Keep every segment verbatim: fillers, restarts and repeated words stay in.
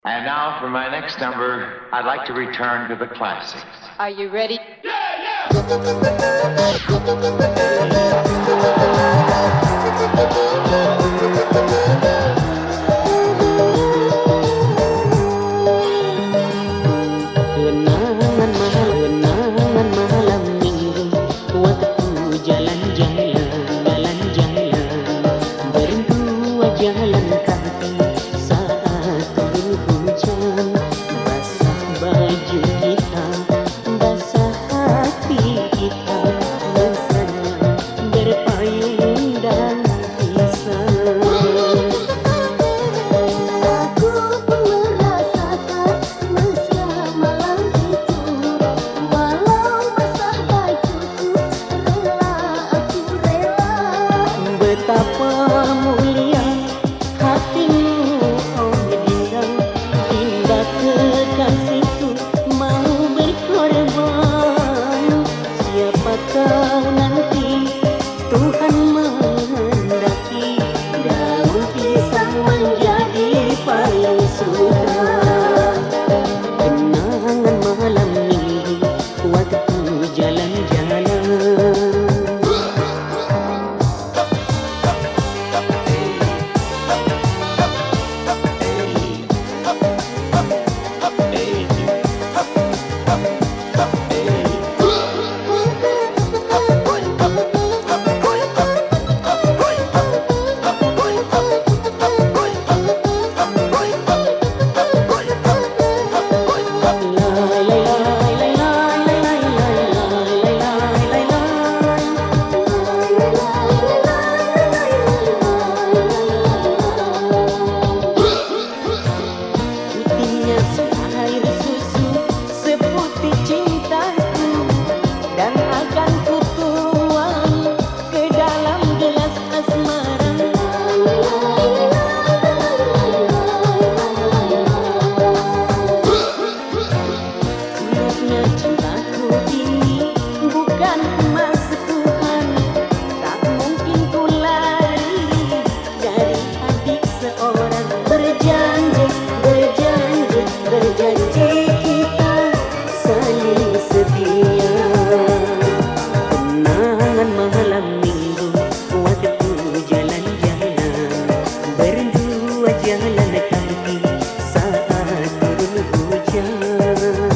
And now for my next number, I'd like to return to the classics. Are you ready? Jalan kaki saat turun hujan, basah baju kita, basah hati kita, rasanya berpayung dan pisah. Aku pun merasakan mesra malam itu, walau basah bajuku, rela aku rela. Betapa mulia hatimu, oh dinda, dinda kekasihku, mau berkorban. Siapakah nanti Tuhan menghendaki daun pisang menjadi paling suka. Kenangan malam minggu waktu jalan-jalan. Air susu seputih cintaku, dan akan ku tuang ke dalam gelas asmara. Tulusnya cintaku ini bukan emas sepuhan, tak mungkin ku lari dari adik seorang. Berjanji, berjanji, berjanji kita saling setia. Kenangan malam minggu waktu jalan-jalan, berdua jalan kaki saat turun hujan.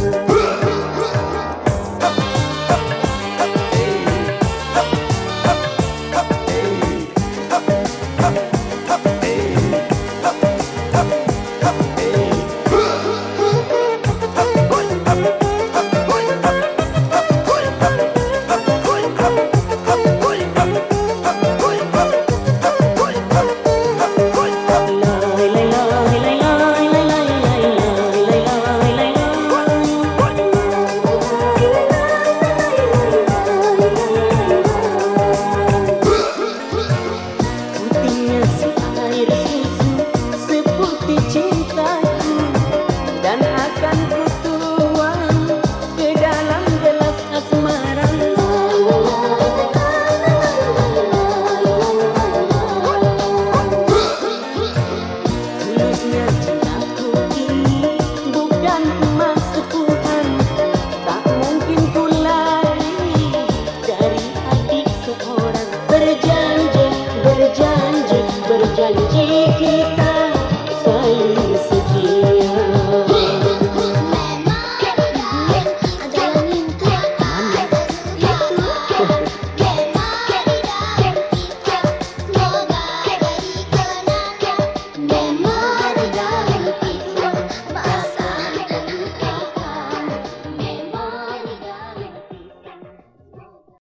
Air susu seputih cintaku, dan akan ku tuang ke dalam gelas asmara. Tulusnya cintaku ini bukan emas sepuhan, tak mungkin ku lari dari adik seorang. Berjanji, berjanji, berjanji